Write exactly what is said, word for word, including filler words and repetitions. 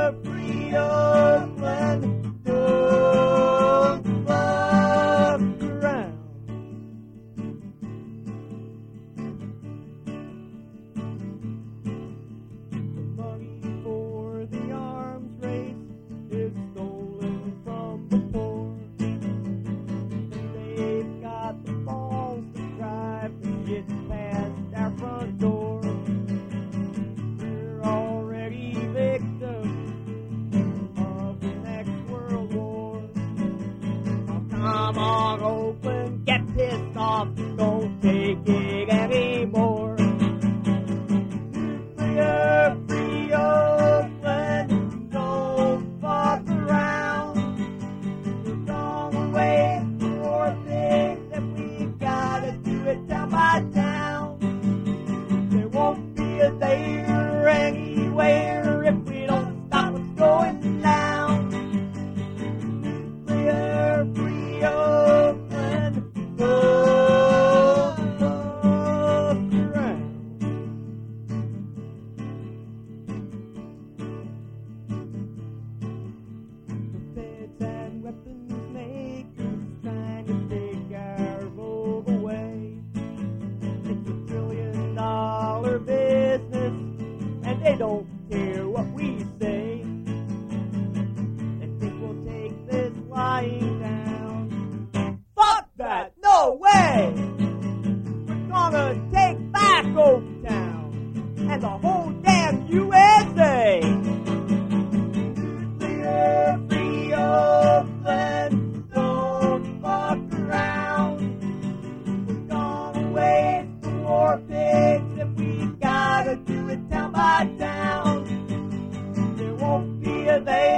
free Oakland, don't fuck around. The money for the arms race is stolen from the poor. They've got the balls to drive the shit past our front door. We're already victims of the next world war. Now come on, Oakland, get pissed off, don't take it anymore. Nuclear free Oakland, don't fuck around. We're gonna wait for things that we gotta do it town by town. There won't be a day or anywhere if we don't stop what's going down. Nuclear free Oakland, don't fuck around. The feds and weapons makers trying to take our vote away. It's a trillion dollar business, and they don't care what we say. They think we'll take this lying down. Fuck that! No way! We're gonna take back Oaktown and the whole damn U S A. Nuclear free Oakland, don't fuck around. We're gonna wait for more pigs if we gotta do it town by town. There won't be a day